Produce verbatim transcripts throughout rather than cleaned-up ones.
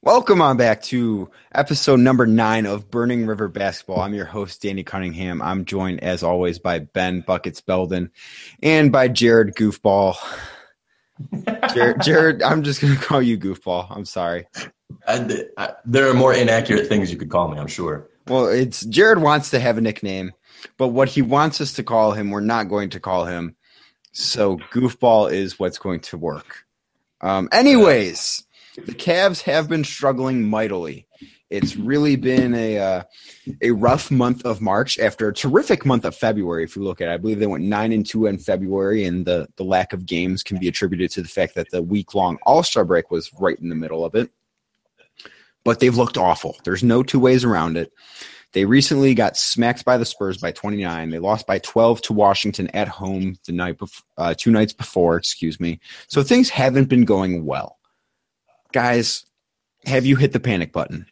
Welcome on back to episode number nine of Burning River Basketball. I'm your host, Danny Cunningham. I'm joined, as always, by Ben Buckets Belden and by Jared Goofball. Jared, Jared I'm just going to call you Goofball. I'm sorry. I, I, there are more inaccurate things you could call me, I'm sure. Well, it's Jared wants to have a nickname, but what he wants us to call him, we're not going to call him. So Goofball is what's going to work. Um, anyways... The Cavs have been struggling mightily. It's really been a uh, a rough month of March after a terrific month of February. If you look at it, I believe they went nine and two in February, and the, the lack of games can be attributed to the fact that the week-long All-Star break was right in the middle of it. But they've looked awful. There's no two ways around it. They recently got smacked by the Spurs by twenty-nine. They lost by twelve to Washington at home the night bef- uh, two nights before. Excuse me. So things haven't been going well. Guys, have you hit the panic button?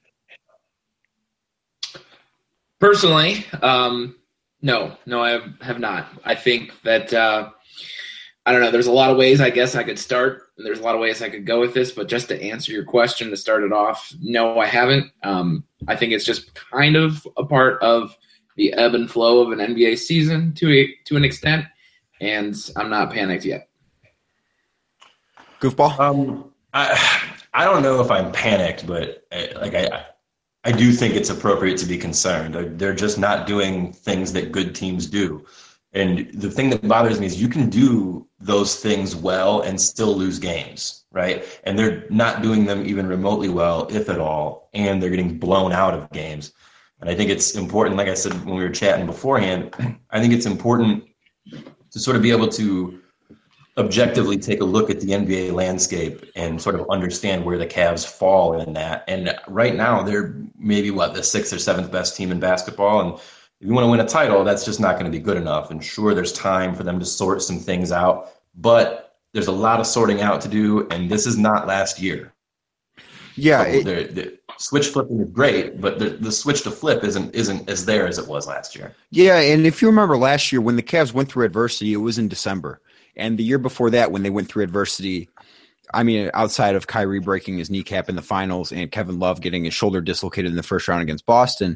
Personally, um, no. No, I have, have not. I think that, uh, I don't know, there's a lot of ways I guess I could start, and there's a lot of ways I could go with this, but just to answer your question, to start it off, no, I haven't. Um, I think it's just kind of a part of the ebb and flow of an N B A season to a, to an extent, and I'm not panicked yet. Goofball? Um, I... I don't know if I'm panicked, but like I, I do think it's appropriate to be concerned. They're, they're just not doing things that good teams do. And the thing that bothers me is you can do those things well and still lose games, right? And they're not doing them even remotely well, if at all, and they're getting blown out of games. And I think it's important, like I said when we were chatting beforehand, I think it's important to sort of be able to objectively take a look at the N B A landscape and sort of understand where the Cavs fall in that. And right now they're maybe what the sixth or seventh best team in basketball. And if you want to win a title, that's just not going to be good enough. And sure, there's time for them to sort some things out, but there's a lot of sorting out to do. And this is not last year. Yeah. So it, the switch flipping is great, but the, the switch to flip isn't, isn't as there as it was last year. Yeah. And if you remember last year when the Cavs went through adversity, it was in December. And the year before that, when they went through adversity, I mean, outside of Kyrie breaking his kneecap in the finals and Kevin Love getting his shoulder dislocated in the first round against Boston,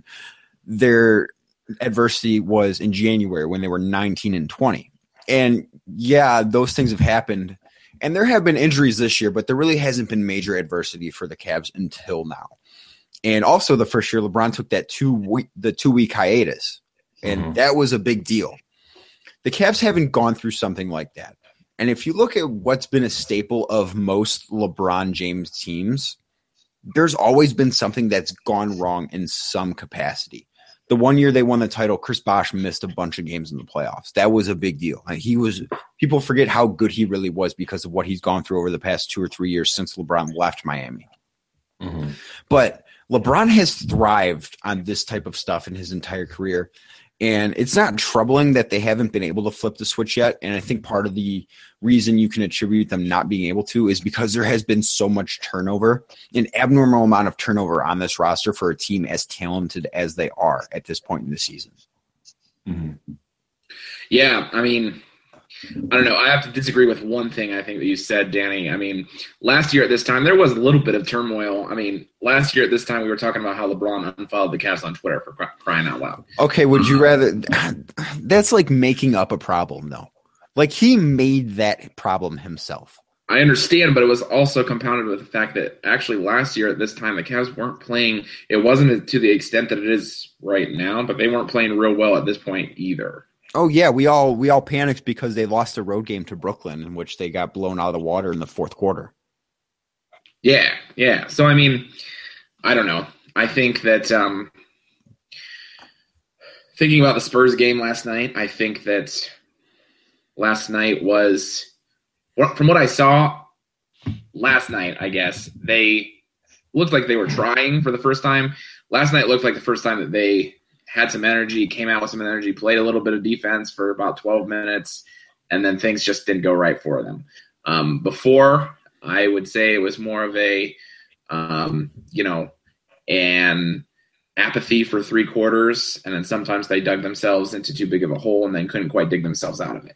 their adversity was in January when they were nineteen and twenty. And yeah, those things have happened. And there have been injuries this year, but there really hasn't been major adversity for the Cavs until now. And also the first year, LeBron took that two week, the two week hiatus, and mm-hmm. that was a big deal. The Cavs haven't gone through something like that. And if you look at what's been a staple of most LeBron James teams, there's always been something that's gone wrong in some capacity. The one year they won the title, Chris Bosh missed a bunch of games in the playoffs. That was a big deal. And he was people forget how good he really was because of what he's gone through over the past two or three years since LeBron left Miami. Mm-hmm. But LeBron has thrived on this type of stuff in his entire career. And it's not troubling that they haven't been able to flip the switch yet. And I think part of the reason you can attribute them not being able to is because there has been so much turnover, an abnormal amount of turnover on this roster for a team as talented as they are at this point in the season. Mm-hmm. Yeah, I mean, I don't know. I have to disagree with one thing I think that you said, Danny. I mean, last year at this time, there was a little bit of turmoil. I mean, last year at this time, we were talking about how LeBron unfollowed the Cavs on Twitter for crying out loud. Okay, would you rather – that's like making up a problem, though. Like, he made that problem himself. I understand, but it was also compounded with the fact that actually last year at this time, the Cavs weren't playing – it wasn't to the extent that it is right now, but they weren't playing real well at this point either. Oh, yeah, we all we all panicked because they lost a road game to Brooklyn in which they got blown out of the water in the fourth quarter. Yeah, yeah. So, I mean, I don't know. I think that um, thinking about the Spurs game last night, I think that last night was, from what I saw last night, I guess, they looked like they were trying for the first time. Last night looked like the first time that they had some energy, came out with some energy, played a little bit of defense for about twelve minutes, and then things just didn't go right for them. Um, before, I would say it was more of a, um, you know, an apathy for three quarters, and then sometimes they dug themselves into too big of a hole and then couldn't quite dig themselves out of it.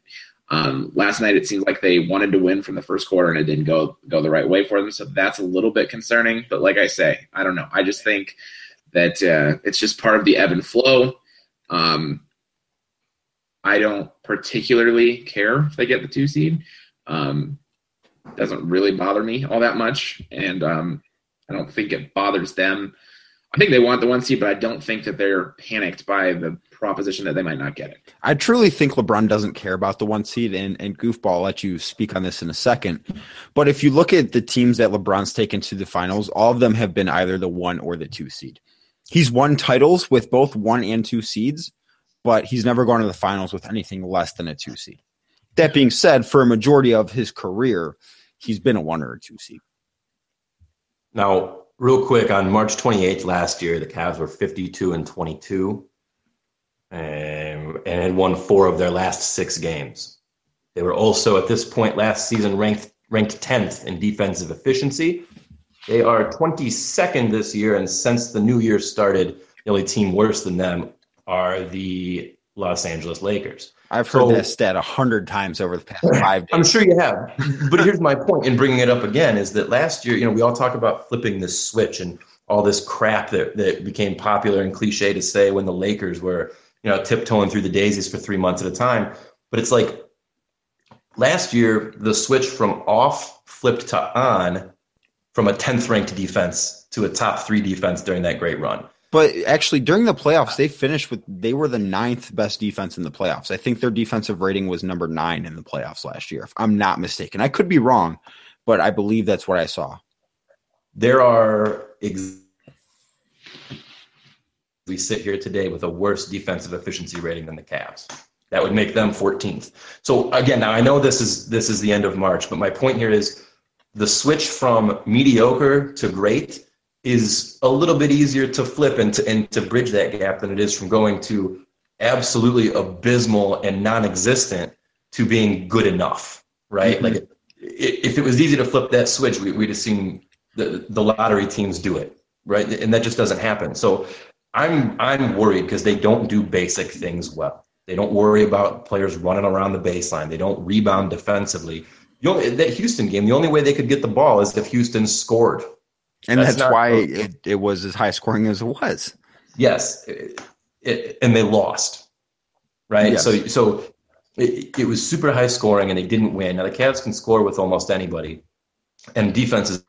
Um, last night, it seems like they wanted to win from the first quarter, and it didn't go go the right way for them. So that's a little bit concerning. But like I say, I don't know. I just think that uh, it's just part of the ebb and flow. Um, I don't particularly care if they get the two seed. Um, doesn't really bother me all that much, and um, I don't think it bothers them. I think they want the one seed, but I don't think that they're panicked by the proposition that they might not get it. I truly think LeBron doesn't care about the one seed, and, and Goofball, I'll let you speak on this in a second. But if you look at the teams that LeBron's taken to the finals, all of them have been either the one or the two seed. He's won titles with both one and two seeds, but he's never gone to the finals with anything less than a two seed. That being said, for a majority of his career, he's been a one or a two seed. Now, real quick, on March twenty-eighth last year, the Cavs were fifty-two and twenty-two and, and had won four of their last six games. They were also, at this point last season, ranked ranked tenth in defensive efficiency. They are twenty-second this year, and since the new year started, the only team worse than them are the Los Angeles Lakers. I've heard so, that stat a hundred times over the past five days. I'm sure you have. But here's my point in bringing it up again is that last year, you know, we all talk about flipping this switch and all this crap that, that became popular and cliche to say when the Lakers were, you know, tiptoeing through the daisies for three months at a time. But it's like last year, the switch from off flipped to on from a tenth ranked defense to a top three defense during that great run. But actually, during the playoffs, they finished with they were the ninth best defense in the playoffs. I think their defensive rating was number nine in the playoffs last year, if I'm not mistaken. I could be wrong, but I believe that's what I saw. There are ex- we sit here today with a worse defensive efficiency rating than the Cavs. That would make them fourteenth. So again, now I know this is this is the end of March, but my point here is the switch from mediocre to great is a little bit easier to flip and to, and to bridge that gap than it is from going to absolutely abysmal and non-existent to being good enough, right? Mm-hmm. Like if it was easy to flip that switch, we, we'd have seen the, the lottery teams do it, right? And that just doesn't happen. So I'm I'm worried because they don't do basic things well. They don't worry about players running around the baseline. They don't rebound defensively. You know, that Houston game, the only way they could get the ball is if Houston scored. And that's, that's why it, it was as high scoring as it was. Yes. It, it, and they lost, right? Yes. So so it, it was super high scoring and they didn't win. Now the Cavs can score with almost anybody. And defenses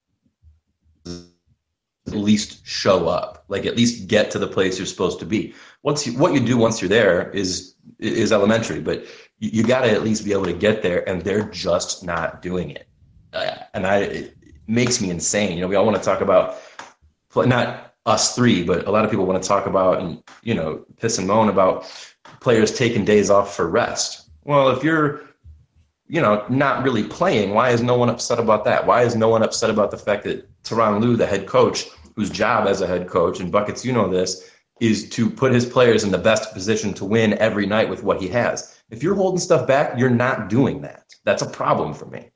at least show up, like at least get to the place you're supposed to be. Once you, what you do once you're there is is elementary, but you, you got to at least be able to get there, and they're just not doing it. Uh, and I... It, makes me insane. You know, we all want to talk about, not us three, but a lot of people want to talk about and, you know, piss and moan about players taking days off for rest. Well, if you're, you know, not really playing, why is no one upset about that? Why is no one upset about the fact that Tyronn Lue, the head coach, whose job as a head coach, and Buckets, you know this, is to put his players in the best position to win every night with what he has. If you're holding stuff back, you're not doing that. That's a problem for me.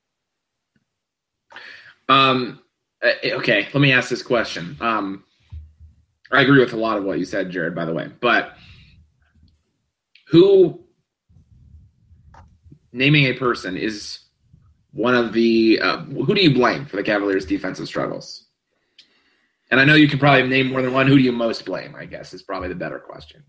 Um, okay, let me ask this question. Um, I agree with a lot of what you said, Jared, by the way, but who, naming a person, is one of the, uh, who do you blame for the Cavaliers' defensive struggles? And I know you can probably name more than one. Who do you most blame, I guess, is probably the better question.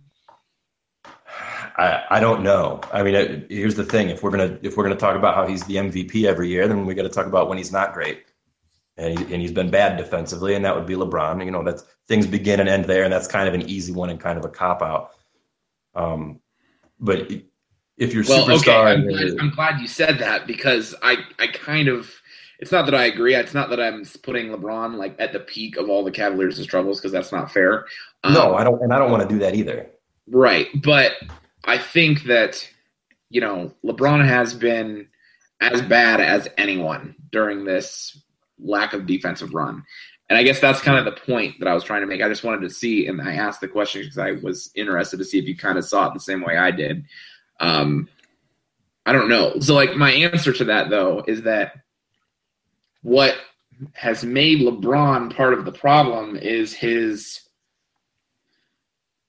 I, I don't know. I mean, it, here's the thing. If we're going to, if we're going to talk about how he's the M V P every year, then we got to talk about when he's not great. And, he, and he's been bad defensively, and that would be LeBron. You know, that's things begin and end there, and that's kind of an easy one and kind of a cop-out. Um, but if you're well, superstar... Okay, I'm glad, I'm glad you said that because I, I kind of – it's not that I agree. It's not that I'm putting LeBron, like, at the peak of all the Cavaliers' struggles because that's not fair. Um, no, I don't, and I don't want to do that either. Right, but I think that, you know, LeBron has been as bad as anyone during this – lack of defensive run. And I guess that's kind of the point that I was trying to make. I just wanted to see, and I asked the question because I was interested to see if you kind of saw it the same way I did. Um, I don't know. So like my answer to that though, is that what has made LeBron part of the problem is his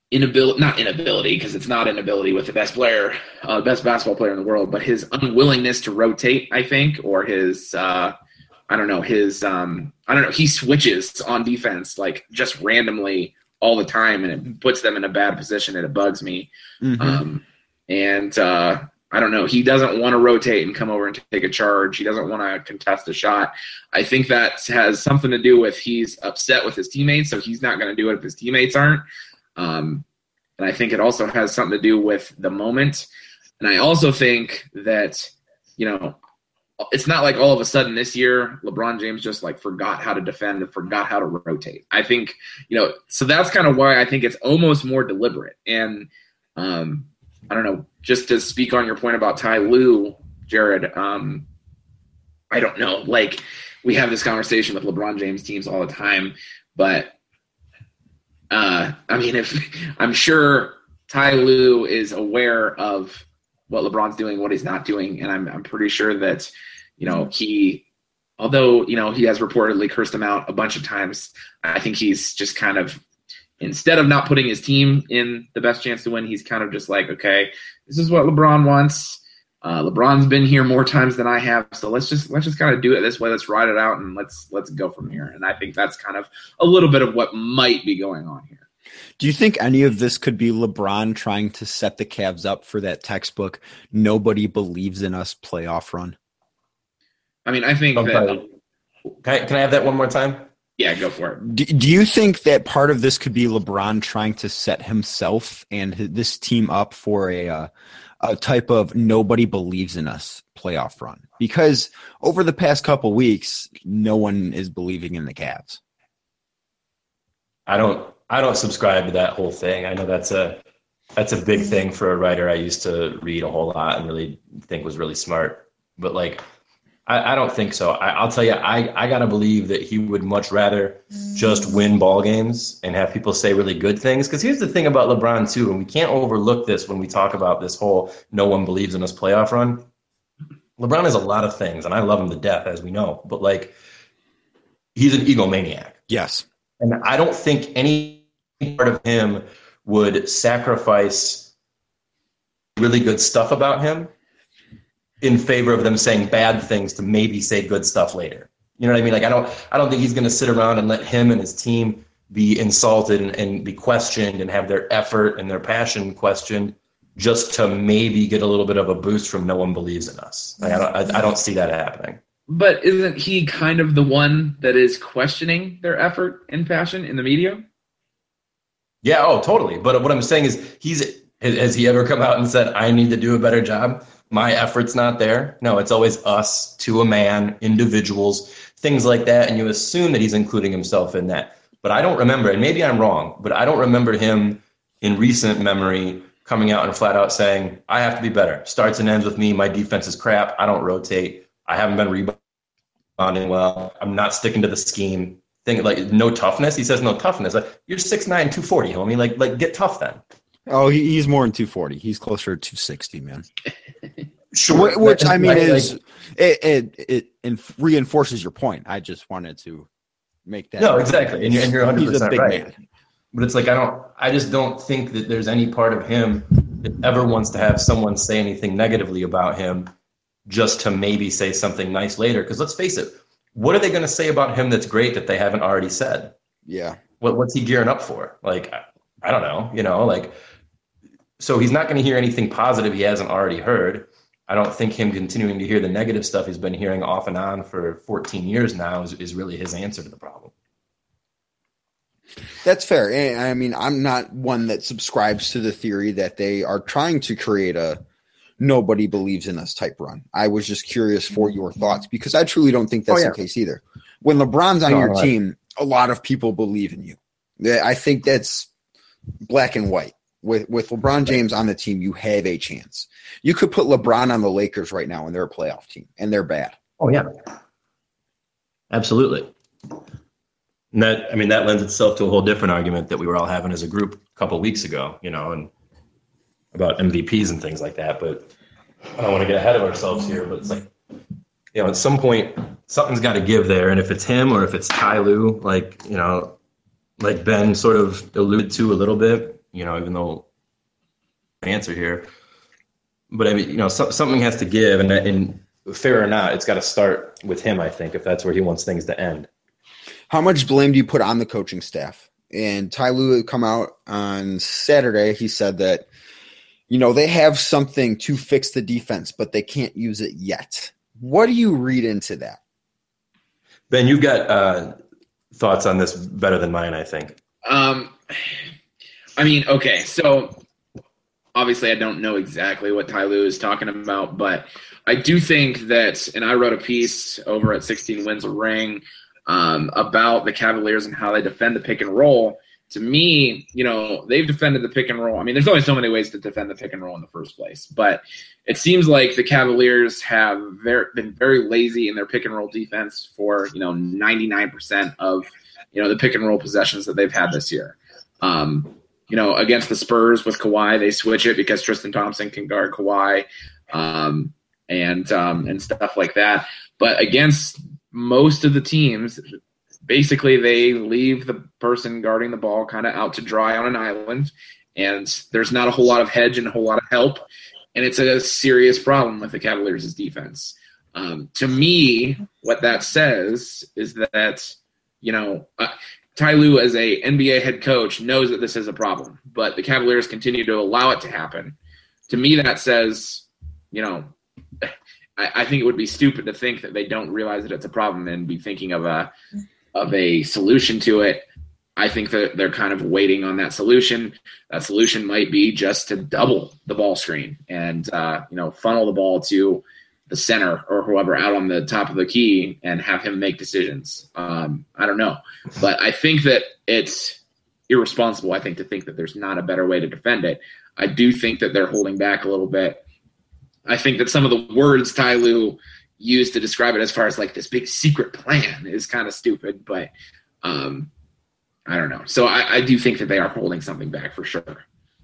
inability, not inability, because it's not inability with the best player, uh, best basketball player in the world, but his unwillingness to rotate, I think, or his, uh, I don't know, his, um, I don't know, he switches on defense like just randomly all the time, and it puts them in a bad position, and it bugs me. Mm-hmm. Um, and uh, I don't know, he doesn't want to rotate and come over and take a charge. He doesn't want to contest a shot. I think that has something to do with he's upset with his teammates, so he's not going to do it if his teammates aren't. Um, and I think it also has something to do with the moment. And I also think that, you know, it's not like all of a sudden this year LeBron James just like forgot how to defend and forgot how to rotate. I think, you know, so that's kind of why I think it's almost more deliberate. And um, I don't know, just to speak on your point about Ty Lue, Jared, um, I don't know. Like, we have this conversation with LeBron James teams all the time, but uh, I mean, if I'm sure Ty Lue is aware of what LeBron's doing, what he's not doing, and I'm I'm pretty sure that, you know, he, although, you know, he has reportedly cursed him out a bunch of times, I think he's just kind of, instead of not putting his team in the best chance to win, he's kind of just like, okay, this is what LeBron wants. Uh, LeBron's been here more times than I have, so let's just let's just kind of do it this way. Let's ride it out, and let's let's go from here. And I think that's kind of a little bit of what might be going on here. Do you think any of this could be LeBron trying to set the Cavs up for that textbook "nobody believes in us" playoff run? I mean, I think oh, that. Can I, can I have that one more time? Yeah, go for it. Do, do you think that part of this could be LeBron trying to set himself and his, this team up for a uh, a type of "nobody believes in us" playoff run? Because over the past couple weeks, no one is believing in the Cavs. I don't. I don't subscribe to that whole thing. I know that's a that's a big thing for a writer I used to read a whole lot and really think was really smart. But like, I, I don't think so. I, I'll tell you, I, I gotta believe that he would much rather just win ball games and have people say really good things. Because here's the thing about LeBron too, and we can't overlook this when we talk about this whole "no one believes in us" playoff run. LeBron is a lot of things, and I love him to death, as we know. But like, he's an egomaniac. Yes, and I don't think any part of him would sacrifice really good stuff about him in favor of them saying bad things to maybe say good stuff later. You know what I mean? Like, I don't, I don't think he's going to sit around and let him and his team be insulted and, and be questioned and have their effort and their passion questioned just to maybe get a little bit of a boost from "no one believes in us." Like, I don't, I, I don't see that happening. But isn't he kind of the one that is questioning their effort and passion in the media? Yeah, oh, totally. But what I'm saying is, he's has he ever come out and said, "I need to do a better job. My effort's not there"? No, it's always us, to a man, individuals, things like that. And you assume that he's including himself in that. But I don't remember, and maybe I'm wrong, but I don't remember him in recent memory coming out and flat out saying, "I have to be better. Starts and ends with me. My defense is crap. I don't rotate. I haven't been rebounding well. I'm not sticking to the scheme." Thing like no toughness. He says no toughness. Like, you're six nine, two forty, homie. Like, like get tough then. Oh, he, he's more than two forty. He's closer to two sixty, man. Sure. Which, I mean, like, is like, it, it it reinforces your point. I just wanted to make that. No, exactly. And you're, and you're one hundred percent right. Man. But it's like, I don't, I just don't think that there's any part of him that ever wants to have someone say anything negatively about him just to maybe say something nice later. Because let's face it, what are they going to say about him that's great that they haven't already said? Yeah. What What's he gearing up for? Like, I, I don't know, you know, like, so he's not going to hear anything positive he hasn't already heard. I don't think him continuing to hear the negative stuff he's been hearing off and on for fourteen years now is, is really his answer to the problem. That's fair. And I mean, I'm not one that subscribes to the theory that they are trying to create a "nobody believes in us" type run. I was just curious for your thoughts, because I truly don't think that's oh, yeah. the case either. When LeBron's on no, your right. team, a lot of people believe in you. I think that's black and white. With with LeBron James on the team, you have a chance. You could put LeBron on the Lakers right now, and they're a playoff team, and they're bad. Oh yeah, absolutely. And that, I mean, that lends itself to a whole different argument that we were all having as a group a couple of weeks ago, you know, and about M V Ps and things like that. But I don't want to get ahead of ourselves here. But it's like, you know, at some point, something's got to give there. And if it's him or if it's Ty Lue, like, you know, like Ben sort of alluded to a little bit, you know, even though answer here. But I mean, you know, so, something has to give, and, and fair or not, it's got to start with him, I think, if that's where he wants things to end. How much blame do you put on the coaching staff? And Ty Lue had come out on Saturday. He said that, you know, they have something to fix the defense, but they can't use it yet. What do you read into that? Ben, you've got uh, thoughts on this better than mine, I think. Um, I mean, okay, so obviously I don't know exactly what Ty Lue is talking about, but I do think that, and I wrote a piece over at sixteen Wins a Ring um, about the Cavaliers and how they defend the pick and roll. To me, you know, they've defended the pick and roll. I mean, there's only so many ways to defend the pick and roll in the first place, but it seems like the Cavaliers have very, been very lazy in their pick and roll defense for, you know, ninety-nine percent of, you know, the pick and roll possessions that they've had this year. Um, you know, against the Spurs with Kawhi, they switch it because Tristan Thompson can guard Kawhi um, and um, and stuff like that. But against most of the teams, basically they leave the person guarding the ball kind of out to dry on an island, and there's not a whole lot of hedge and a whole lot of help, and it's a serious problem with the Cavaliers' defense. Um, to me, what that says is that, you know, uh, Ty Lue, as a N B A head coach, knows that this is a problem, but the Cavaliers continue to allow it to happen. To me, that says, you know, I, I think it would be stupid to think that they don't realize that it's a problem and be thinking of a of a solution to it. I think that they're kind of waiting on that solution. That solution might be just to double the ball screen and uh, you know, funnel the ball to the center or whoever out on the top of the key and have him make decisions. Um, I don't know. But I think that it's irresponsible, I think, to think that there's not a better way to defend it. I do think that they're holding back a little bit. I think that some of the words Ty Lue used to describe it as far as like this big secret plan is kind of stupid, but um, I don't know. So I, I do think that they are holding something back for sure.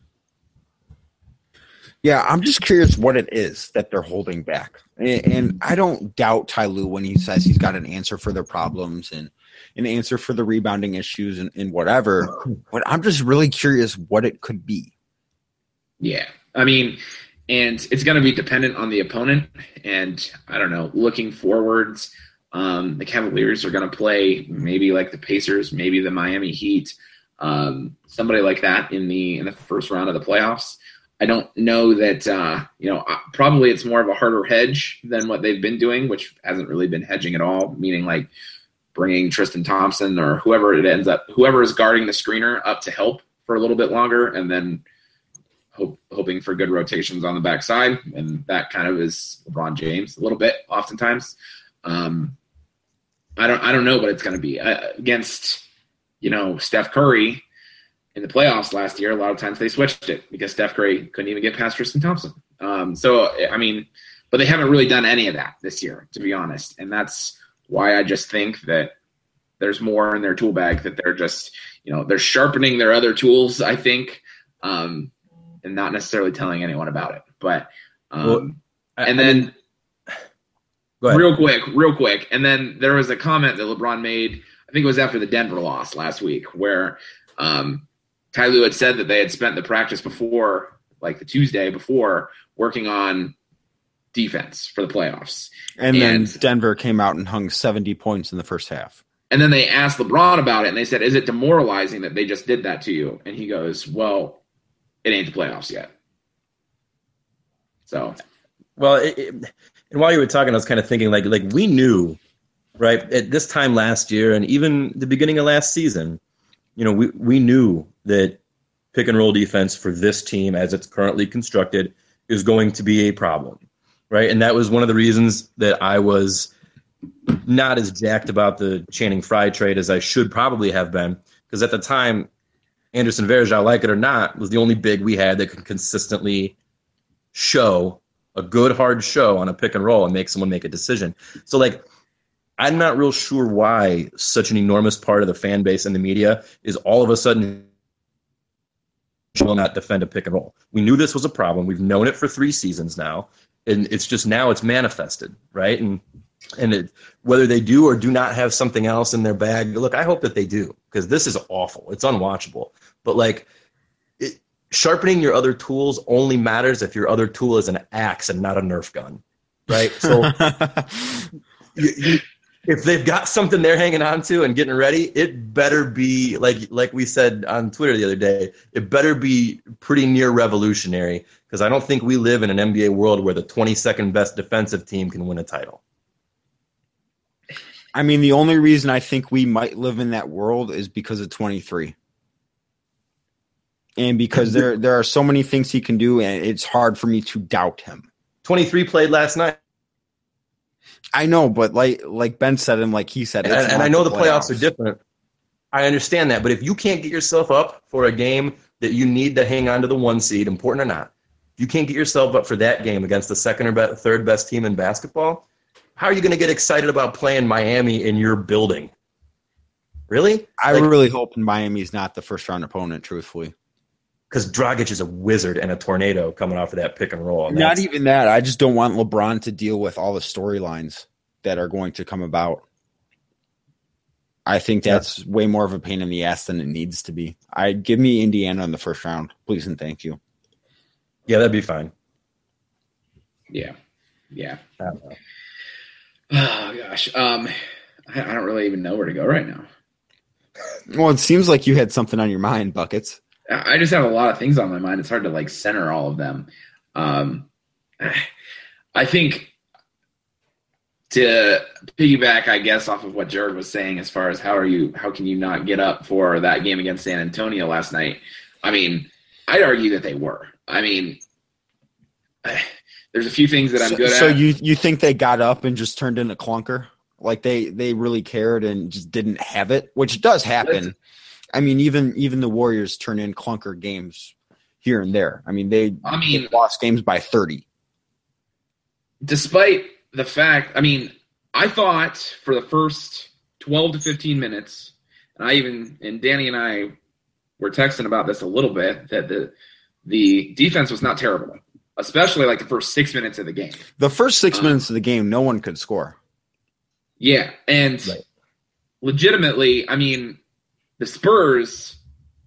Yeah, I'm just curious what it is that they're holding back. And, and I don't doubt Ty Lue when he says he's got an answer for their problems and an answer for the rebounding issues and, and whatever. But I'm just really curious what it could be. Yeah. I mean, and it's going to be dependent on the opponent. And I don't know, looking forwards, um, the Cavaliers are going to play maybe like the Pacers, maybe the Miami Heat, um, somebody like that in the in the first round of the playoffs. I don't know that, uh, you know, probably it's more of a harder hedge than what they've been doing, which hasn't really been hedging at all, meaning like bringing Tristan Thompson or whoever it ends up, whoever is guarding the screener up to help for a little bit longer, and then hope, hoping for good rotations on the backside. And that kind of is LeBron James a little bit oftentimes. Um, I don't, I don't know what it's going to be uh, against, you know, Steph Curry. In the playoffs last year, a lot of times they switched it because Steph Curry couldn't even get past Tristan Thompson. Um, so, I mean, but they haven't really done any of that this year, to be honest. And that's why I just think that there's more in their tool bag, that they're just, you know, they're sharpening their other tools, I think, um, and not necessarily telling anyone about it. But, um, well, I, and then I mean, real quick, real quick. And then there was a comment that LeBron made, I think it was after the Denver loss last week, where, um, Ty Lue had said that they had spent the practice before, like the Tuesday before, working on defense for the playoffs. And, and then Denver came out and hung seventy points in the first half. And then they asked LeBron about it, and they said, is it demoralizing that they just did that to you? And he goes, well, it ain't the playoffs yet. So. Well, it, it, and while you were talking, I was kind of thinking, like, like we knew, right, at this time last year and even the beginning of last season, you know, we, we knew that pick and roll defense for this team as it's currently constructed is going to be a problem, right? And that was one of the reasons that I was not as jacked about the Channing Frye trade as I should probably have been, because at the time, Anderson Varejao, like it or not, was the only big we had that could consistently show a good, hard show on a pick and roll and make someone make a decision. So, like, I'm not real sure why such an enormous part of the fan base and the media is all of a sudden will not defend a pick and roll. We knew this was a problem. We've known it for three seasons now, and it's just now it's manifested, right? And and it, whether they do or do not have something else in their bag, look, I hope that they do, because this is awful. It's unwatchable. But like, it, sharpening your other tools only matters if your other tool is an axe and not a Nerf gun, right? So you, you, if they've got something they're hanging on to and getting ready, it better be, like like we said on Twitter the other day, it better be pretty near revolutionary, because I don't think we live in an N B A world where the twenty-second best defensive team can win a title. I mean, the only reason I think we might live in that world is because of twenty-three. And because there there are so many things he can do, and it's hard for me to doubt him. twenty-three played last night. I know, but like like Ben said and like he said, and, and I know the playoffs. playoffs are different. I understand that, but if you can't get yourself up for a game that you need to hang on to the one seed, important or not, if you can't get yourself up for that game against the second or be- third best team in basketball, how are you going to get excited about playing Miami in your building? Really? I like, really hope Miami's not the first round opponent, truthfully. Because Dragic is a wizard and a tornado coming off of that pick and roll. And not even that. I just don't want LeBron to deal with all the storylines that are going to come about. I think that's yeah. way more of a pain in the ass than it needs to be. I give me Indiana in the first round, please and thank you. Yeah, that'd be fine. Yeah, yeah. I don't know. Oh gosh, um, I, I don't really even know where to go right now. Well, it seems like you had something on your mind, Buckets. I just have a lot of things on my mind. It's hard to like center all of them. Um, I think to piggyback, I guess, off of what Jared was saying, as far as how are you, how can you not get up for that game against San Antonio last night? I mean, I'd argue that they were. I mean, there's a few things that I'm so, good so at. So you you think they got up and just turned into clunker? Like they they really cared and just didn't have it, which does happen. Listen. I mean, even even the Warriors turn in clunker games here and there. I mean, they, I mean, they lost games by thirty. Despite the fact, I mean, I thought for the first twelve to fifteen minutes, and I even, and Danny and I were texting about this a little bit, that the the defense was not terrible, especially like the first six minutes of the game. The first six um, minutes of the game, no one could score. Yeah, and right. legitimately, I mean, the Spurs,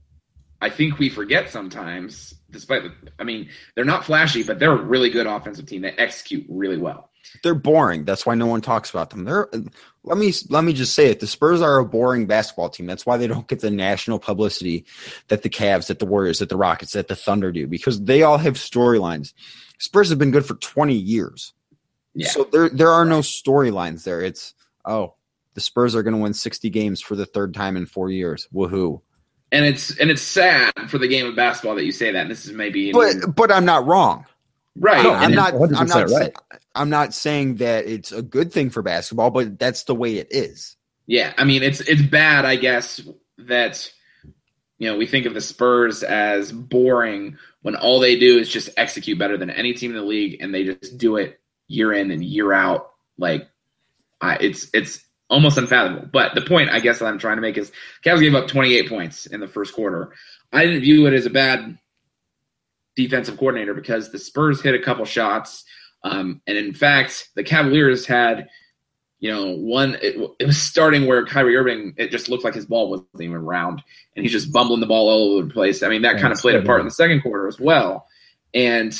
I think we forget sometimes, despite the, I mean, they're not flashy, but they're a really good offensive team. They execute really well. They're boring. That's why no one talks about them. They're let me let me just say it. The Spurs are a boring basketball team. That's why they don't get the national publicity that the Cavs, that the Warriors, that the Rockets, that the Thunder do, because they all have storylines. Spurs have been good for twenty years. Yeah. So there there are no storylines there. It's, oh, the Spurs are going to win sixty games for the third time in four years. Woohoo. And it's and it's sad for the game of basketball that you say that. And this is maybe, but but I'm not wrong, right? No, I'm not. I'm not. Right. I'm not saying that it's a good thing for basketball, but that's the way it is. Yeah, I mean, it's it's bad, I guess, that you know we think of the Spurs as boring when all they do is just execute better than any team in the league, and they just do it year in and year out. Like, I, it's it's. almost unfathomable. But the point, I guess, that I'm trying to make is Cavs gave up twenty-eight points in the first quarter. I didn't view it as a bad defensive coordinator because the Spurs hit a couple shots. Um, and, in fact, the Cavaliers had, you know, one it, – it was starting where Kyrie Irving, it just looked like his ball wasn't even round. And he's just bumbling the ball all over the place. I mean, that yeah, kind of played a part in the second quarter as well. And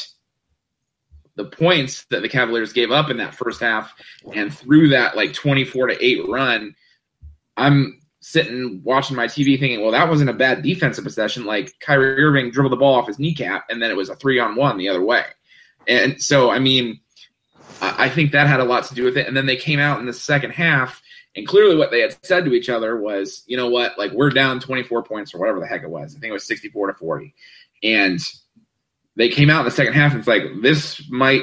the points that the Cavaliers gave up in that first half and through that like twenty-four to eight run, I'm sitting watching my T V thinking, well, that wasn't a bad defensive possession. Like Kyrie Irving dribbled the ball off his kneecap and then it was a three on one the other way. And so, I mean, I think that had a lot to do with it. And then they came out in the second half and clearly what they had said to each other was, you know what, like we're down twenty-four points or whatever the heck it was. I think it was sixty-four to forty. And they came out in the second half and it's like, this might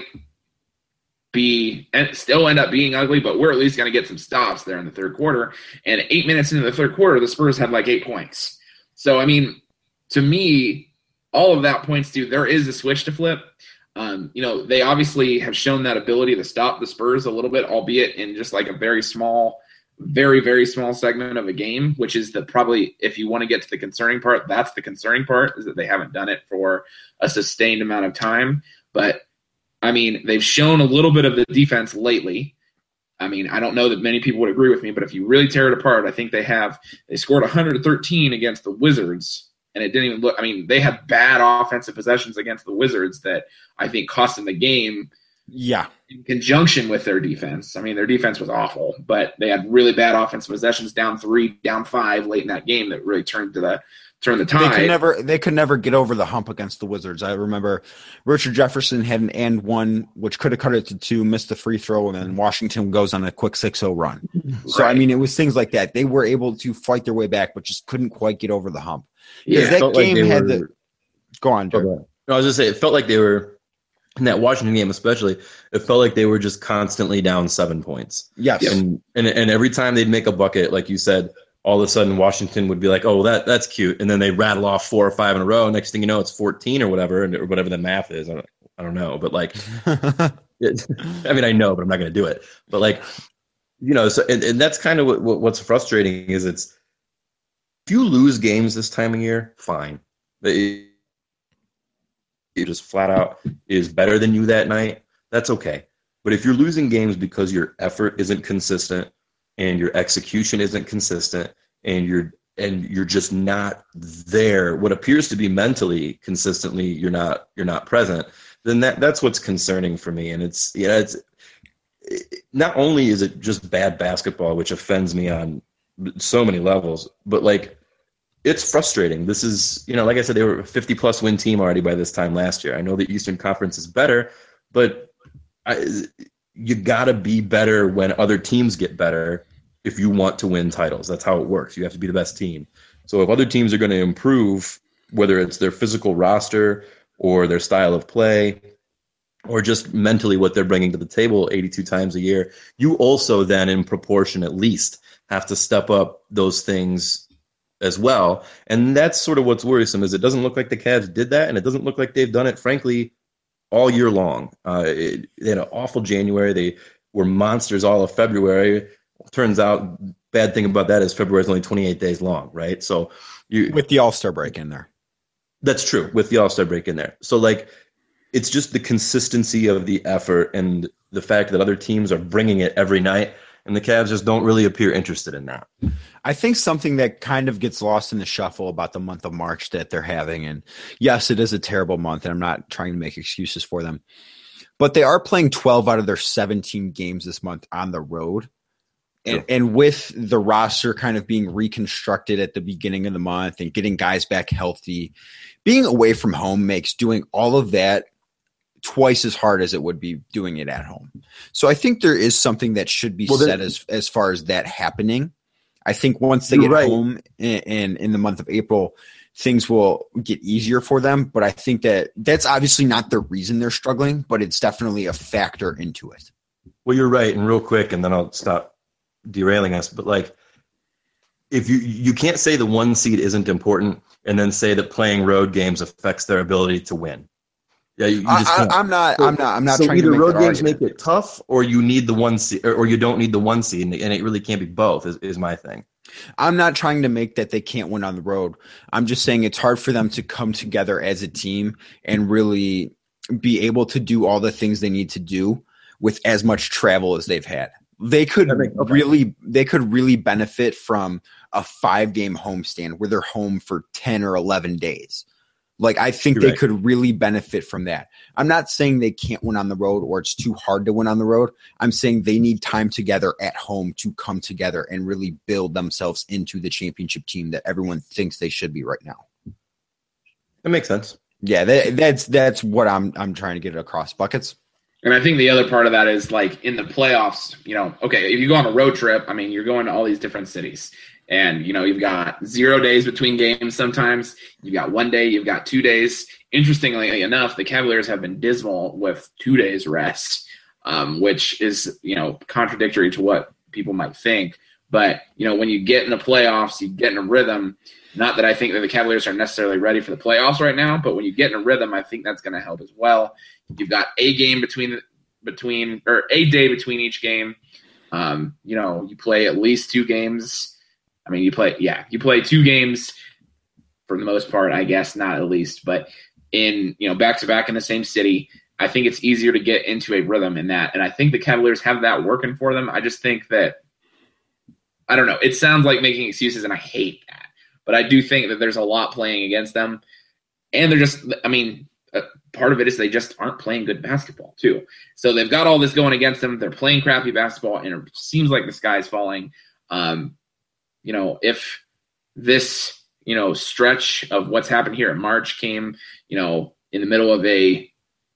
be and still end up being ugly, but we're at least going to get some stops there in the third quarter. And eight minutes into the third quarter, the Spurs had like eight points. So, I mean, to me, all of that points to there is a switch to flip. Um, you know, they obviously have shown that ability to stop the Spurs a little bit, albeit in just like a very small, very, very small segment of a game, which is the probably, if you want to get to the concerning part, that's the concerning part, is that they haven't done it for a sustained amount of time. But, I mean, they've shown a little bit of the defense lately. I mean, I don't know that many people would agree with me, but if you really tear it apart, I think they have, they scored one hundred thirteen against the Wizards and it didn't even look. I mean, they had bad offensive possessions against the Wizards that I think cost them the game. Yeah. In conjunction with their defense. I mean, their defense was awful, but they had really bad offensive possessions, down three, down five late in that game that really turned to the turned the tide. They could never they could never get over the hump against the Wizards. I remember Richard Jefferson had an and one, which could have cut it to two, missed the free throw, and then Washington goes on a quick six oh run. So, right. I mean, it was things like that. They were able to fight their way back, but just couldn't quite get over the hump. Because yeah, that game like had were, the – go on, Joe. No, I was just saying, it felt like they were – in that Washington game especially, it felt like they were just constantly down seven points. Yes. And, and and every time they'd make a bucket, like you said, all of a sudden Washington would be like, oh, that that's cute. And then they'd rattle off four or five in a row. Next thing you know, it's fourteen or whatever, and or whatever the math is. I don't, I don't know. But, like, it, I mean, I know, but I'm not going to do it. But, like, you know, so and, and that's kind of what, what, what's frustrating is it's if you lose games this time of year, fine. But it, it just flat out is better than you that night, that's okay. But if you're losing games because your effort isn't consistent and your execution isn't consistent and you're and you're just not there, what appears to be mentally consistently you're not you're not present, then that that's what's concerning for me. And it's yeah, it's it, not only is it just bad basketball, which offends me on so many levels, but, like, it's frustrating. This is, you know, like I said, they were a fifty-plus win team already by this time last year. I know the Eastern Conference is better, but I, you got to be better when other teams get better if you want to win titles. That's how it works. You have to be the best team. So if other teams are going to improve, whether it's their physical roster or their style of play or just mentally what they're bringing to the table eighty-two times a year, you also then, in proportion at least, have to step up those things as well. And that's sort of what's worrisome is it doesn't look like the Cavs did that, and it doesn't look like they've done it, frankly, all year long. Uh, it, they had an awful January. They were monsters all of February. Turns out, bad thing about that is February is only twenty-eight days long, right? So you with the All-Star break in there. That's true, with the All-Star break in there. So, like, it's just the consistency of the effort and the fact that other teams are bringing it every night, and the Cavs just don't really appear interested in that. I think something that kind of gets lost in the shuffle about the month of March that they're having, and yes, it is a terrible month, and I'm not trying to make excuses for them, but they are playing twelve out of their seventeen games this month on the road. And, sure. and with the roster kind of being reconstructed at the beginning of the month and getting guys back healthy, being away from home makes doing all of that twice as hard as it would be doing it at home. So I think there is something that should be well, said as as far as that happening. I think once they get right. home in, in, in the month of April, things will get easier for them. But I think that that's obviously not the reason they're struggling, but it's definitely a factor into it. Well, you're right. And real quick, and then I'll stop derailing us. But, like, if you you can't say the one seed isn't important and then say that playing road games affects their ability to win. Yeah, you, you just I, I'm not. So, I'm not. I'm not so trying either to make road that games argument. make it tough, or you need the one seed, or, or you don't need the one seed, and, and it really can't be both. Is, is my thing. I'm not trying to make that they can't win on the road. I'm just saying it's hard for them to come together as a team and really be able to do all the things they need to do with as much travel as they've had. They could makes, okay. really, they could really benefit from a five-game homestand where they're home for ten or eleven days. Like, I think You're they right. could really benefit from that. I'm not saying they can't win on the road or it's too hard to win on the road. I'm saying they need time together at home to come together and really build themselves into the championship team that everyone thinks they should be right now. That makes sense. Yeah, that, that's that's what I'm I'm trying to get across. Buckets. And I think the other part of that is, like, in the playoffs, you know, okay, if you go on a road trip, I mean, you're going to all these different cities. And, you know, you've got zero days between games sometimes. You've got one day. You've got two days. Interestingly enough, the Cavaliers have been dismal with two days rest, um, which is, you know, contradictory to what people might think. But, you know, when you get in the playoffs, you get in a rhythm. Not that I think that the Cavaliers are necessarily ready for the playoffs right now, but when you get in a rhythm, I think that's going to help as well. You've got a game between between or a day between each game. Um, you know, you play at least two games. I mean, you play, yeah, you play two games for the most part, I guess, not at least, but in, you know, back to back in the same city, I think it's easier to get into a rhythm in that. And I think the Cavaliers have that working for them. I just think that, I don't know, it sounds like making excuses, and I hate that. but I do think that there's a lot playing against them. And they're just, I mean, uh, part of it is they just aren't playing good basketball, too. So they've got all this going against them. They're playing crappy basketball, and it seems like the sky's falling. Um, you know, if this, you know, stretch of what's happened here in March came, you know, in the middle of a,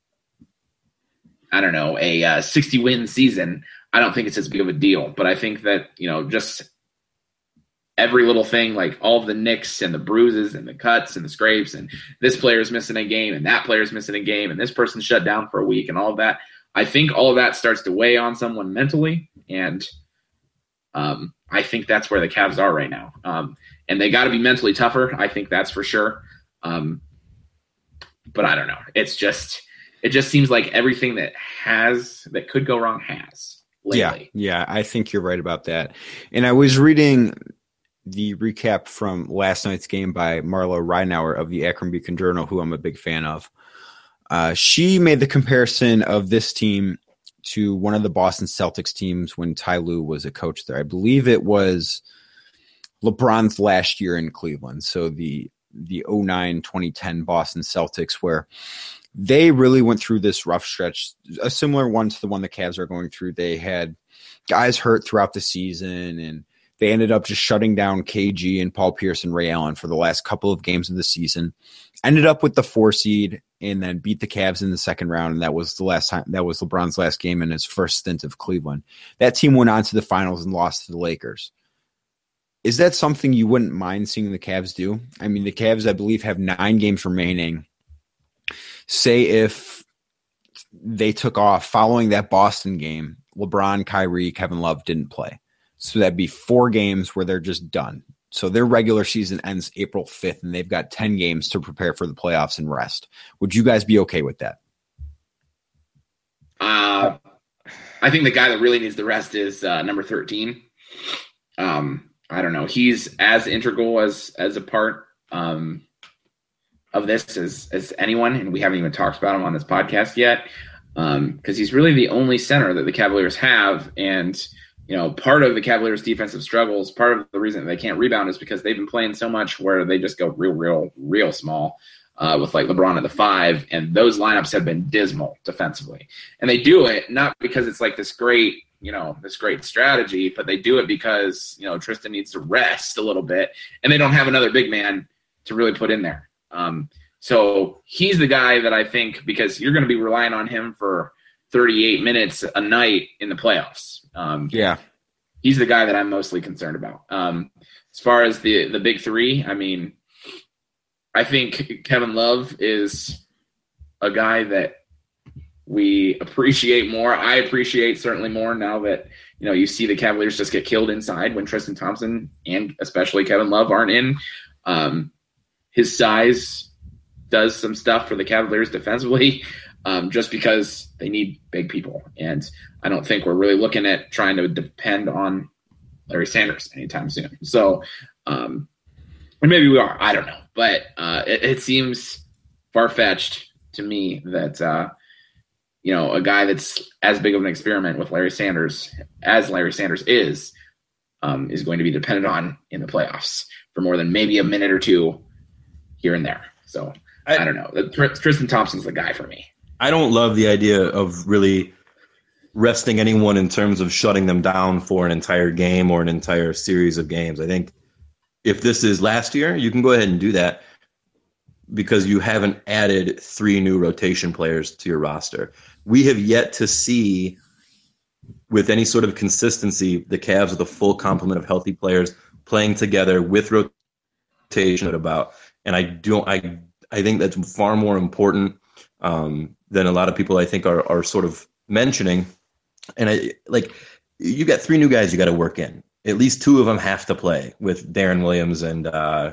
I don't know, a uh, sixty-win season, I don't think it's as big of a deal. But I think that, you know, just every little thing, like all of the nicks and the bruises and the cuts and the scrapes, and this player's missing a game and that player's missing a game and this person's shut down for a week and all of that, I think all of that starts to weigh on someone mentally. And um, I think that's where the Cavs are right now. Um, and they got to be mentally tougher. I think that's for sure. Um, but I don't know. It's just, it just seems like everything that has, that could go wrong has lately. Yeah. Yeah. I think you're right about that. And I was reading the recap from last night's game by Marla Reinauer of the Akron Beacon Journal, who I'm a big fan of. Uh, she made the comparison of this team to one of the Boston Celtics teams when Ty Lue was a coach there. I believe it was LeBron's last year in Cleveland. So the, the oh nine twenty ten Boston Celtics, where they really went through this rough stretch, a similar one to the one the Cavs are going through. They had guys hurt throughout the season, and they ended up just shutting down K G and Paul Pierce and Ray Allen for the last couple of games of the season. Ended up with the four seed and then beat the Cavs in the second round. And that was the last time, that was LeBron's last game in his first stint of Cleveland. That team went on to the finals and lost to the Lakers. Is that something you wouldn't mind seeing the Cavs do? I mean, the Cavs, I believe, have nine games remaining. Say if they took off following that Boston game, LeBron, Kyrie, Kevin Love didn't play. So that'd be four games where they're just done. So their regular season ends April fifth, and they've got ten games to prepare for the playoffs and rest. Would you guys be okay with that? Uh, I think the guy that really needs the rest is uh, number thirteen. Um, I don't know. He's as integral as as a part um, of this as, as anyone, and we haven't even talked about him on this podcast yet because um, he's really the only center that the Cavaliers have, and you know, part of the Cavaliers' defensive struggles, part of the reason they can't rebound is because they've been playing so much where they just go real, real, real small uh, with like LeBron at the five, and those lineups have been dismal defensively. And they do it not because it's like this great, you know, this great strategy, but they do it because, you know, Tristan needs to rest a little bit, and they don't have another big man to really put in there. Um, so he's the guy that I think, because you're going to be relying on him for thirty-eight minutes a night in the playoffs. Um, yeah, he's the guy that I'm mostly concerned about. Um, as far as the, the big three, I mean, I think Kevin Love is a guy that we appreciate more. I appreciate certainly more now that, you know, you see the Cavaliers just get killed inside when Tristan Thompson and especially Kevin Love aren't in. Um, his size does some stuff for the Cavaliers defensively. Um, just because they need big people. And I don't think we're really looking at trying to depend on Larry Sanders anytime soon. So, um, and maybe we are, I don't know. But uh, it, it seems far-fetched to me that, uh, you know, a guy that's as big of an experiment with Larry Sanders as Larry Sanders is, um, is going to be dependent on in the playoffs for more than maybe a minute or two here and there. So, I, I don't know. Tristan Thompson's the guy for me. I don't love the idea of really resting anyone in terms of shutting them down for an entire game or an entire series of games. I think if this is last year, you can go ahead and do that because you haven't added three new rotation players to your roster. We have yet to see with any sort of consistency the Cavs with a full complement of healthy players playing together with rotation about. And I don't I I think that's far more important um, than a lot of people I think are are sort of mentioning. And I like you got three new guys you got to work in. At least two of them have to play with Darren Williams and uh,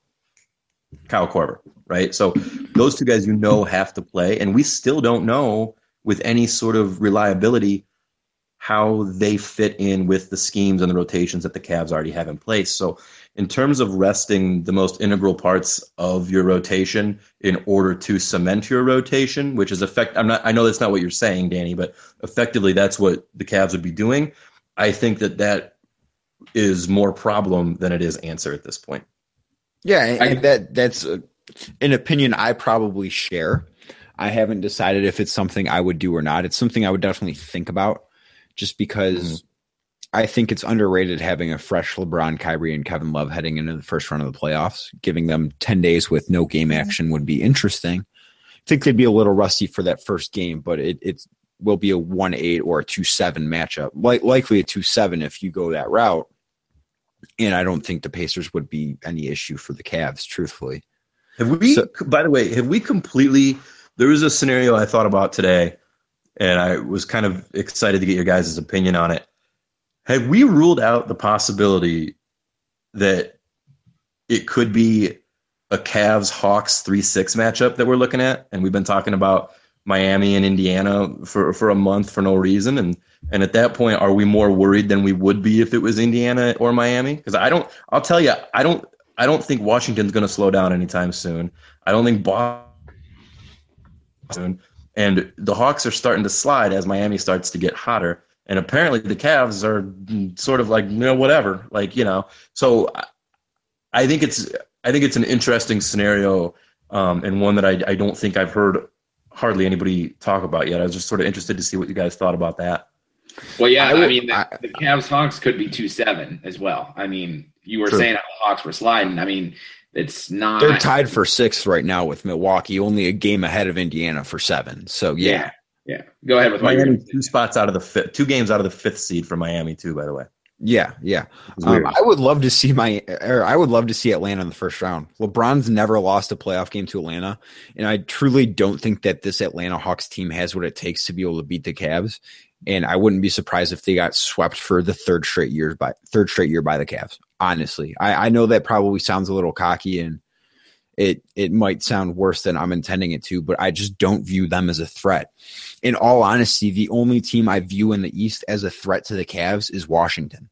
Kyle Korver, right? So those two guys you know have to play, and we still don't know with any sort of reliability how they fit in with the schemes and the rotations that the Cavs already have in place. So in terms of resting the most integral parts of your rotation in order to cement your rotation, which is effect, I'm not, I know that's not what you're saying, Danny, but effectively that's what the Cavs would be doing. I think that that is more problem than it is answer at this point. Yeah, and, and that that's a, an opinion I probably share. I haven't decided if it's something I would do or not. It's something I would definitely think about, just because mm-hmm. I think it's underrated having a fresh LeBron, Kyrie, and Kevin Love heading into the first round of the playoffs. Giving them ten days with no game action would be interesting. I think they'd be a little rusty for that first game, but it it will be a one eight or a two seven matchup. Like, likely a two seven if you go that route. And I don't think the Pacers would be any issue for the Cavs, truthfully. Have we, so, by the way, have we completely – there was a scenario I thought about today, and I was kind of excited to get your guys' opinion on it. Have we ruled out the possibility that it could be a Cavs-Hawks three six matchup that we're looking at? And we've been talking about Miami and Indiana for, for a month for no reason. And and at that point, are we more worried than we would be if it was Indiana or Miami? Because I don't – I'll tell you, I don't I don't think Washington's going to slow down anytime soon. I don't think Boston soon. And the Hawks are starting to slide as Miami starts to get hotter. And apparently the Cavs are sort of like, you know, whatever, like, you know. So I think it's I think it's an interesting scenario um, and one that I, I don't think I've heard hardly anybody talk about yet. I was just sort of interested to see what you guys thought about that. Well, yeah, I, would, I mean, the, I, the Cavs-Hawks could be two seven as well. I mean, you were true. saying how the Hawks were sliding. I mean, it's not – They're tied for sixth right now with Milwaukee, only a game ahead of Indiana for seven. So, yeah. Yeah. Yeah, go ahead with Miami. Two spots out of the fifth, two games out of the fifth seed for Miami too. By the way. Yeah, yeah. Um, I would love to see my, or I would love to see Atlanta in the first round. LeBron's never lost a playoff game to Atlanta, and I truly don't think that this Atlanta Hawks team has what it takes to be able to beat the Cavs. And I wouldn't be surprised if they got swept for the third straight year by third straight year by the Cavs. Honestly, I, I know that probably sounds a little cocky and. It it might sound worse than I'm intending it to, but I just don't view them as a threat. In all honesty, the only team I view in the East as a threat to the Cavs is Washington.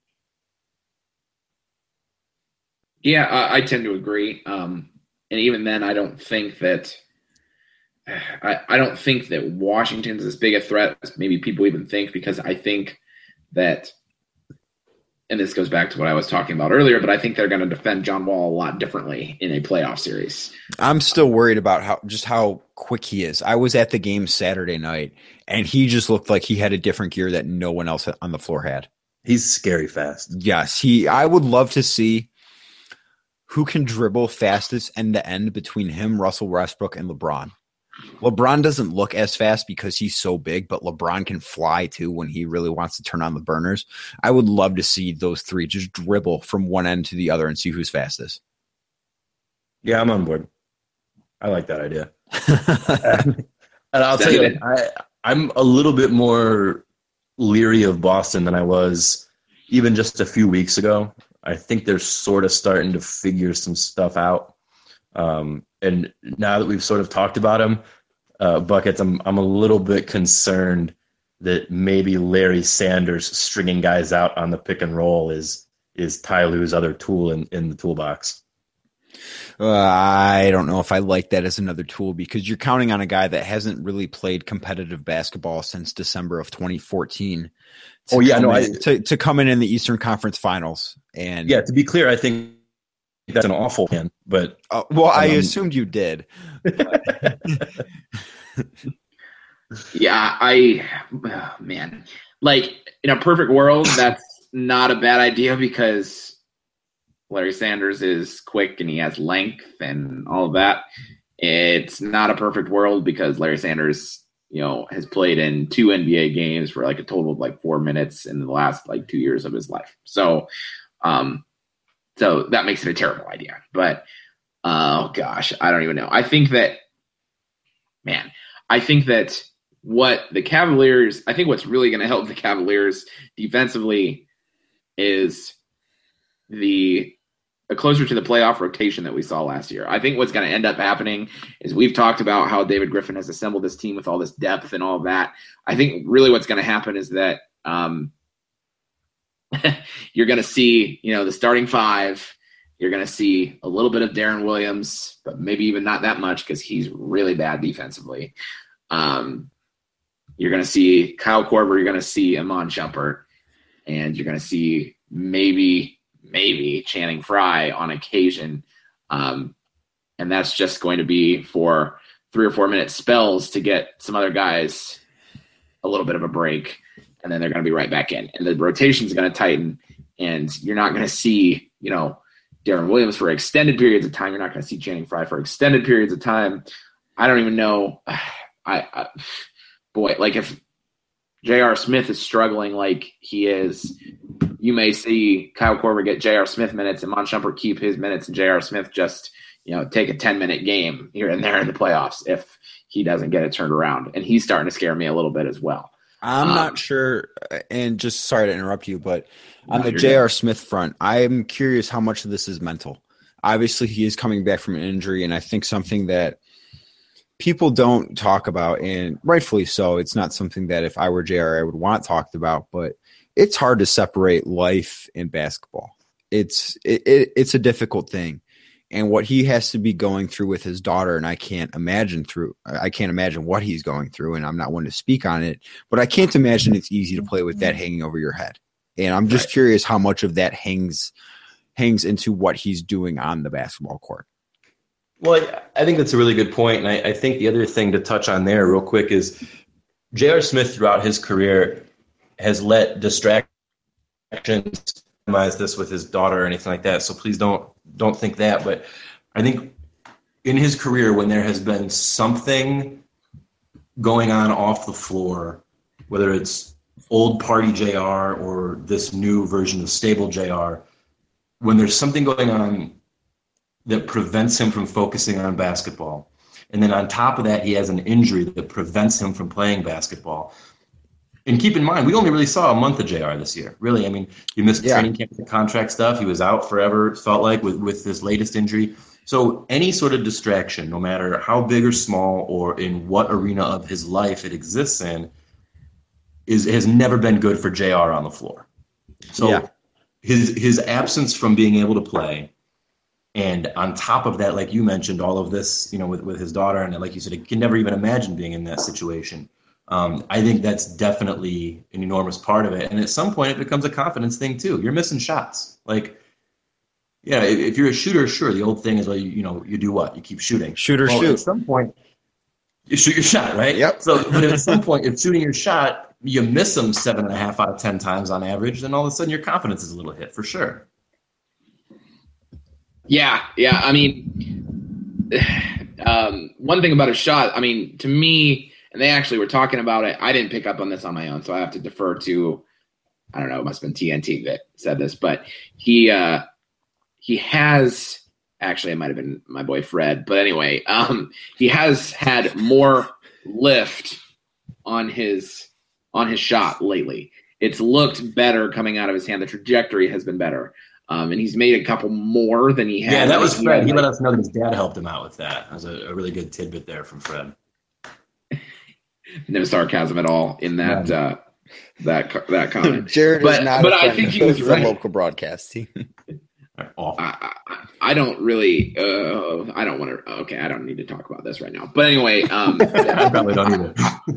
Yeah, I, I tend to agree. Um, and even then, I don't think that I, I don't think that Washington's as big a threat as maybe people even think, because I think that. And this goes back to what I was talking about earlier, but I think they're going to defend John Wall a lot differently in a playoff series. I'm still worried about how just how quick he is. I was at the game Saturday night, and he just looked like he had a different gear that no one else on the floor had. He's scary fast. Yes, he. I would love to see who can dribble fastest end to end between him, Russell Westbrook, and LeBron. LeBron doesn't look as fast because he's so big, but LeBron can fly too when he really wants to turn on the burners. I would love to see those three just dribble from one end to the other and see who's fastest. Yeah, I'm on board. I like that idea. and I'll tell you, I, I'm a little bit more leery of Boston than I was even just a few weeks ago. I think they're sort of starting to figure some stuff out. Um, and now that we've sort of talked about him, uh, Buckets, I'm I'm a little bit concerned that maybe Larry Sanders stringing guys out on the pick and roll is is Ty Lue's other tool in, in the toolbox. Uh, I don't know if I like that as another tool, because you're counting on a guy that hasn't really played competitive basketball since December of twenty fourteen. Oh yeah, no, I, to to come in in the Eastern Conference Finals. And yeah, to be clear, I think that's an awful hand, but uh, well, I um, assumed you did. yeah, I oh, man, like in a perfect world, that's not a bad idea because Larry Sanders is quick and he has length and all of that. It's not a perfect world because Larry Sanders, you know, has played in two N B A games for like a total of like four minutes in the last like two years of his life. So, um. So that makes it a terrible idea. But, uh, oh, gosh, I don't even know. I think that, man, I think that what the Cavaliers – I think what's really going to help the Cavaliers defensively is the – closer to the playoff rotation that we saw last year. I think what's going to end up happening is we've talked about how David Griffin has assembled this team with all this depth and all of that. I think really what's going to happen is that um, – you're going to see, you know, the starting five. You're going to see a little bit of Darren Williams, but maybe even not that much because he's really bad defensively. Um, you're going to see Kyle Korver. You're going to see Iman Shumpert, and you're going to see maybe, maybe Channing Frye on occasion. Um, and that's just going to be for three or four minute spells to get some other guys a little bit of a break, and then they're going to be right back in. And the rotation is going to tighten, and you're not going to see, you know, Darren Williams for extended periods of time. You're not going to see Channing Frye for extended periods of time. I don't even know. I, I boy, like if J R. Smith is struggling like he is, you may see Kyle Korver get J R. Smith minutes and Mon Shumpert keep his minutes, and J R. Smith just, you know, take a ten minute game here and there in the playoffs if he doesn't get it turned around. And he's starting to scare me a little bit as well. I'm um, not sure, and just sorry to interrupt you, but on no, the J R. Smith front, I'm curious how much of this is mental. Obviously, he is coming back from an injury, and I think something that people don't talk about, and rightfully so, it's not something that if I were J R, I would want talked about, but it's hard to separate life and basketball. It's it, it, it's a difficult thing. And what he has to be going through with his daughter, and I can't imagine through, I can't imagine what he's going through, and I'm not one to speak on it, but I can't imagine it's easy to play with that hanging over your head. And I'm just right. curious how much of that hangs hangs into what he's doing on the basketball court. Well, I think that's a really good point. And I, I think the other thing to touch on there real quick is J R. Smith throughout his career has let distractions minimize this with his daughter or anything like that. So please don't don't think that. But I think in his career, when there has been something going on off the floor, whether it's old party J R or this new version of stable J R, when there's something going on that prevents him from focusing on basketball, and then on top of that, he has an injury that prevents him from playing basketball. And keep in mind, we only really saw a month of J R this year. Really, I mean, he missed yeah. training camp, the contract stuff. He was out forever, felt like, with, with this latest injury. So any sort of distraction, no matter how big or small or in what arena of his life it exists in, is has never been good for J R on the floor. So yeah. his his absence from being able to play, and on top of that, like you mentioned, all of this, you know, with, with his daughter, and like you said, he can never even imagine being in that situation. Um, I think that's definitely an enormous part of it. And at some point, it becomes a confidence thing, too. You're missing shots. Like, yeah, if, if you're a shooter, sure, the old thing is, well, you, you know, you do what? You keep shooting. Shoot or well, shoot. At some point, you shoot your shot, right? Yep. So, but at some point, if shooting your shot, you miss them seven and a half out of ten times on average, then all of a sudden your confidence is a little hit, for sure. Yeah, yeah. I mean, um, one thing about a shot, I mean, to me, and they actually were talking about it. I didn't pick up on this on my own, so I have to defer to, I don't know, it must have been T N T that said this, but he uh, he has, actually it might have been my boy Fred, but anyway, um, he has had more lift on his on his shot lately. It's looked better coming out of his hand. The trajectory has been better. Um, and he's made a couple more than he had. Yeah, that was he Fred. had, he like, let us know that his dad helped him out with that. That was a, a really good tidbit there from Fred. No sarcasm at all in that yeah. uh, that that comment. Jared but, is not but a I think he was the right. local broadcasting. I, I, I don't really. Uh, I don't want to. Okay, I don't need to talk about this right now. But anyway, um, I probably don't either.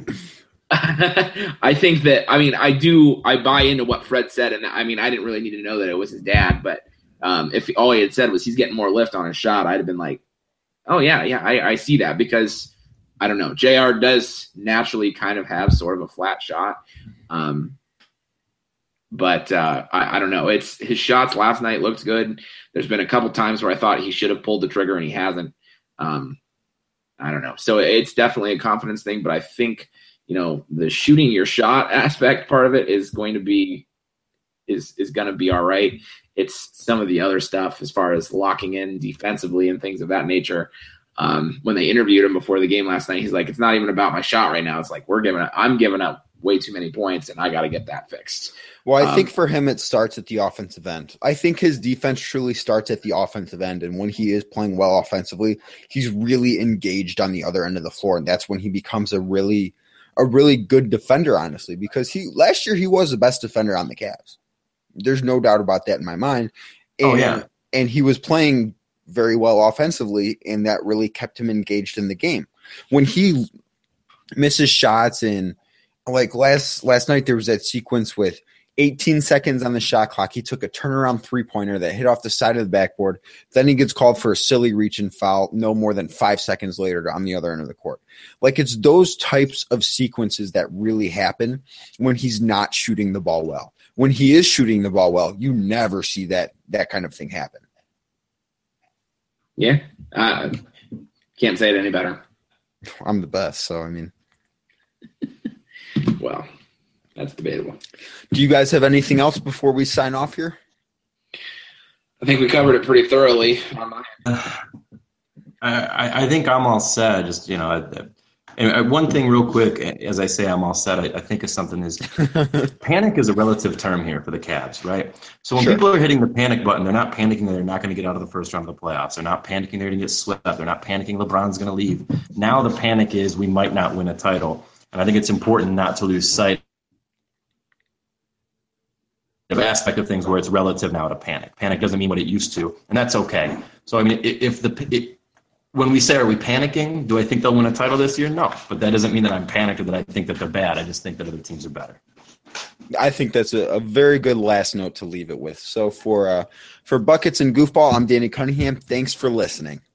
I think that. I mean, I do. I buy into what Fred said, and I mean, I didn't really need to know that it was his dad. But um, if all he had said was he's getting more lift on his shot, I'd have been like, "Oh yeah, yeah, I, I see that," because. I don't know. J R does naturally kind of have sort of a flat shot. Um, but uh, I, I don't know. It's his shots last night looked good. There's been a couple times where I thought he should have pulled the trigger and he hasn't. Um, I don't know. So it's definitely a confidence thing, but I think, you know, the shooting your shot aspect part of it is going to be is is going to be all right. It's some of the other stuff as far as locking in defensively and things of that nature. Um, when they interviewed him before the game last night, he's like, it's not even about my shot right now. It's like, we're giving up, I'm giving up way too many points and I got to get that fixed. Well, I um, think for him, it starts at the offensive end. I think his defense truly starts at the offensive end. And when he is playing well offensively, he's really engaged on the other end of the floor. And that's when he becomes a really, a really good defender, honestly, because he, last year he was the best defender on the Cavs. There's no doubt about that in my mind. And, oh yeah. And he was playing very well offensively, and that really kept him engaged in the game. When he misses shots, and like last last night, there was that sequence with eighteen seconds on the shot clock. He took a turnaround three-pointer that hit off the side of the backboard. Then he gets called for a silly reach and foul no more than five seconds later on the other end of the court. Like, it's those types of sequences that really happen when he's not shooting the ball well. When he is shooting the ball well, you never see that that kind of thing happen. Yeah. Uh, can't say it any better. I'm the best, so I mean. Well, that's debatable. Do you guys have anything else before we sign off here? I think we covered it pretty thoroughly. I, I think I'm all set. Just, you know, and one thing real quick, as I say I'm all set, I, I think of something is panic is a relative term here for the Cavs, right? So when Sure. people are hitting the panic button, they're not panicking that they're not going to get out of the first round of the playoffs. They're not panicking they're going to get swept. They're not panicking LeBron's going to leave. Now the panic is we might not win a title. And I think it's important not to lose sight of aspect of things where it's relative now to panic. Panic doesn't mean what it used to, and that's okay. So, I mean, if the it, when we say, are we panicking, do I think they'll win a title this year? No, but that doesn't mean that I'm panicked or that I think that they're bad. I just think that other teams are better. I think that's a, a very good last note to leave it with. So for uh, for Buckets and Goofball, I'm Danny Cunningham. Thanks for listening.